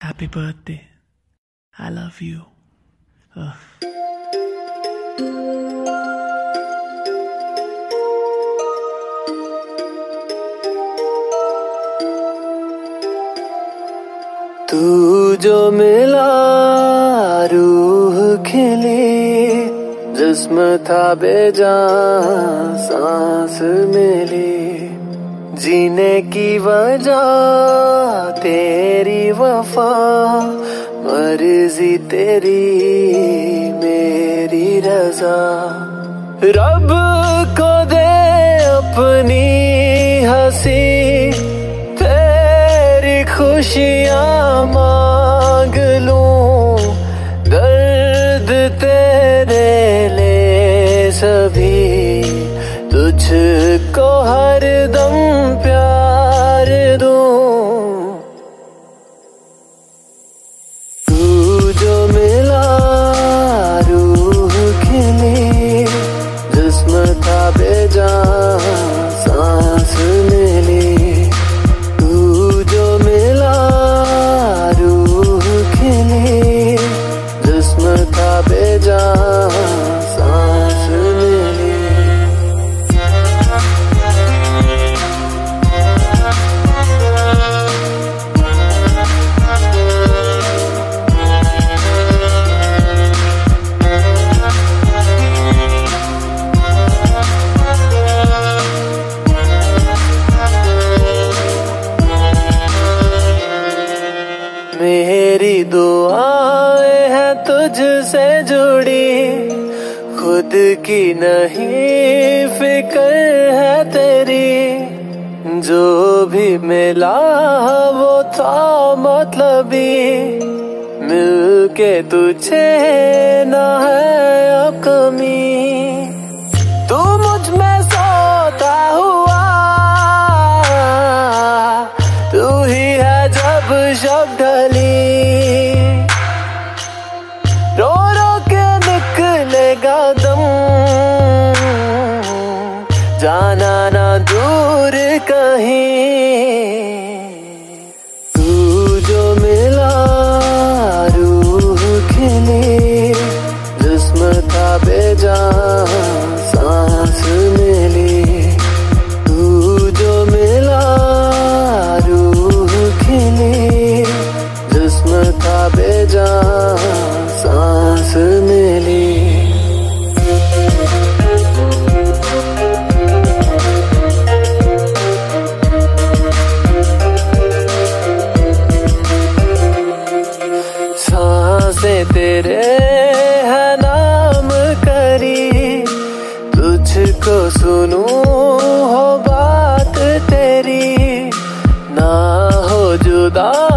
Happy birthday. I love you. तू जो मिला रूह खिली, जिस्म था बेजान सांस मिली, जीने की वजह तेरी वफा, मर्जी तेरी मेरी रजा। रब को दे अपनी हंसी, तेरी खुशियाँ मांग लूं, दर्द तेरे ले सभी, तुझको हर दम प्यार दूं। तू जो मिला रूह खिली, जिस्म था बेजान सांस मिली, तू जो मिला रूह खिली, जिस्म था बेजान सांस मिली। मेरी दुआएं हैं तुझसे जुड़ी, खुद की नहीं फिक्र है तेरी, जो भी मिला वो था मतलबी, मिलके तुझे ना है अब कमी। तू मुझ में सोता हुआ, तू ही है जब शब ढली, रो रो के निकलेगा दम, जाना ना दूर कहीं। तू जो मिला रूह खिली, जिस्म था बेजान सांस मिली, तू जो मिला रूह खिली, जिस्म था बेजान सांस मिली। सांसें तेरे है नाम करी, तुझको सुनूं हो बात तेरी, ना हो जुदा